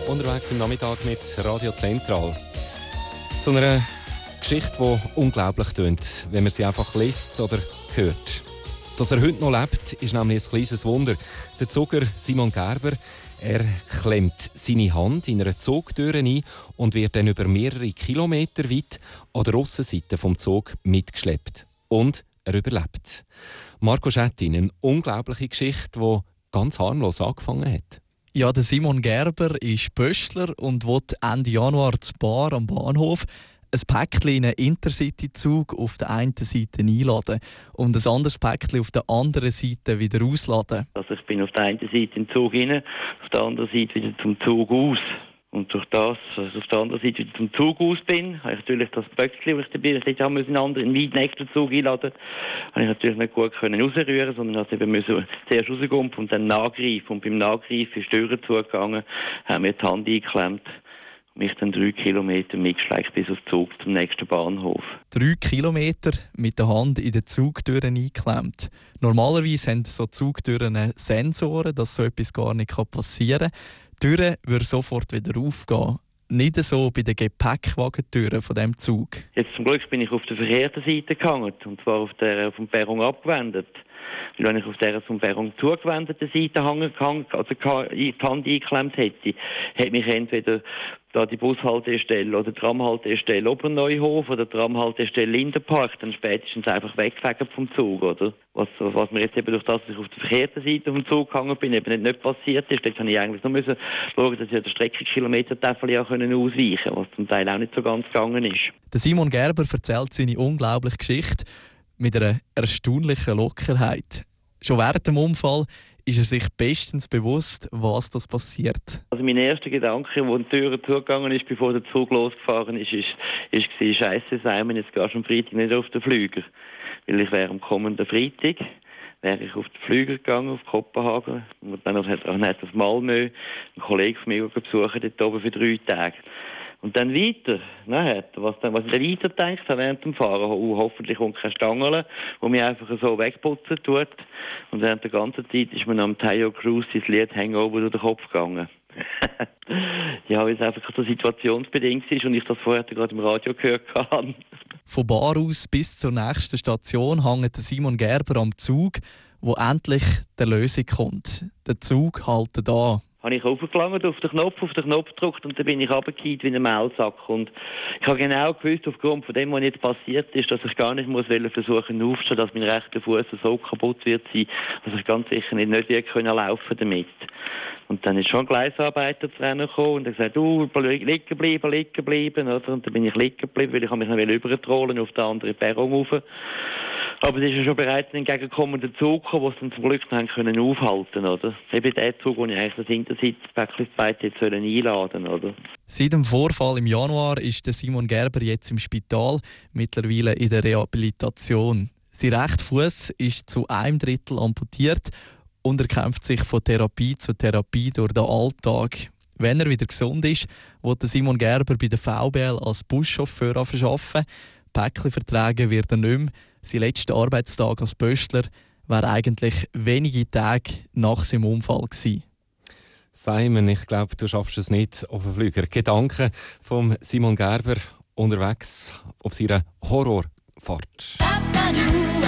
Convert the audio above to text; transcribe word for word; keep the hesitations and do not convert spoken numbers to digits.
unterwegs im Nachmittag mit Radio Zentral. Zu einer Geschichte, die unglaublich tönt, wenn man sie einfach liest oder hört. Dass er heute noch lebt, ist nämlich ein kleines Wunder. Der Zugger Simon Gerber, er klemmt seine Hand in einer Zugtür ein und wird dann über mehrere Kilometer weit an der Aussenseite vom Zug mitgeschleppt. Und er überlebt. Marco Schettin, eine unglaubliche Geschichte, die ganz harmlos angefangen hat. Ja, der Simon Gerber ist Pöstler und will Ende Januar zu Bar am Bahnhof ein Päckchen in einen Intercity-Zug auf der einen Seite einladen und ein anderes Päckchen auf der anderen Seite wieder ausladen. Also ich bin auf der einen Seite in den Zug rein, auf der anderen Seite wieder zum Zug aus. Und durch das, dass ich auf der anderen Seite wieder zum Zug aus bin, habe ich natürlich das Böckchen, das ich dabei hatte, ich musste einen anderen, einen weit nächsten Zug einladen, habe ich natürlich nicht gut können rausrühren, sondern musste eben müssen zuerst rauskommen und dann nachgreifen. Und beim Nachgreifen ist die Tür zugegangen, haben mir die Hand eingeklemmt und mich dann drei Kilometer mitgeschleicht bis auf den Zug zum nächsten Bahnhof. Drei Kilometer mit der Hand in den Zugtüren eingeklemmt. Normalerweise haben so Zugtüren Sensoren, dass so etwas gar nicht passieren kann. Die Tür würde sofort wieder aufgehen. Nicht so bei den Gepäckwagentüren von diesem Zug. Jetzt zum Glück bin ich auf der verkehrten Seite gegangen, und zwar auf der vom Perron abgewendet. Weil wenn ich auf der vom Perron zugewendeten Seite hängen, also die Hand eingeklemmt hätte, hätte mich entweder da die Bushaltestelle oder die Tramhaltestelle Oberneuhof oder die Tramhaltestelle Lindenpark dann spätestens einfach wegfegen vom Zug, oder? Was, was mir jetzt eben durch das, dass ich auf der verkehrten Seite vom Zug gegangen bin, eben nicht, nicht passiert ist. Dort habe ich eigentlich nur müssen schauen, dass ich an der Streckenkilometertafel ja können ausweichen, was zum Teil auch nicht so ganz gegangen ist. Der Simon Gerber erzählt seine unglaubliche Geschichte mit einer erstaunlichen Lockerheit. Schon während dem Unfall ist er sich bestens bewusst, was das passiert. Also mein erster Gedanke, wo die Tür zugegangen ist, bevor der Zug losgefahren ist, ist, ist, ist «Scheisse, Simon, jetzt gehst du am Freitag nicht auf den Flüger». Weil ich wäre am kommenden Freitag wäre ich auf den Flüger gegangen, auf Kopenhagen, und dann hat ich auf Malmö einen Kollegen von mir besucht, dort oben für drei Tage. Und dann weiter, nachher, was, dann, was ich dann weiter gedacht habe während dem Fahren, oh, hoffentlich kommt keine Stange, die mich einfach so wegputzen tut. Und während der ganzen Zeit ist mir am Tayo Cruz das Lied «Hangover» durch den Kopf gegangen. Ja, weil es einfach so situationsbedingt ist und ich das vorher gerade im Radio gehört habe. Von Bar aus bis zur nächsten Station hängt Simon Gerber am Zug, wo endlich der Lösung kommt. Der Zug hält an. Habe ich aufgelangt, auf den Knopf, auf den Knopf gedrückt und dann bin ich runtergefallen wie ein Maulsack. Und ich habe genau gewusst, aufgrund von dem, was jetzt passiert ist, dass ich gar nicht muss versuchen aufzustehen, dass mein rechter Fuß so kaputt wird sein, dass ich ganz sicher nicht, nicht wird können laufen damit. Und dann ist schon ein Gleisarbeiter zu Rennen gekommen und er hat gesagt, du, liegen bleiben, liegen bleiben. Oder? Und dann bin ich liegen geblieben, weil ich mich noch übertrollen auf den anderen Perron rauf. Aber es ist ja schon bereits ein entgegenkommender Zug gekommen, den sie dann zum Glück noch haben können aufhalten, oder? Eben der Zug, wo ich eigentlich das Intercity-Päckchen jetzt einladen sollen, oder? Seit dem Vorfall im Januar ist der Simon Gerber jetzt im Spital, mittlerweile in der Rehabilitation. Sein rechter Fuß ist zu einem Drittel amputiert und er kämpft sich von Therapie zu Therapie durch den Alltag. Wenn er wieder gesund ist, wird Simon Gerber bei der V B L als Buschauffeur arbeiten. Päckchenverträge wird er nicht mehr. Sein letzter Arbeitstag als Pöstler war eigentlich wenige Tage nach seinem Unfall gewesen. Simon, ich glaube, du schaffst es nicht auf den Flüger. Gedanken von Simon Gerber unterwegs auf seiner Horrorfahrt.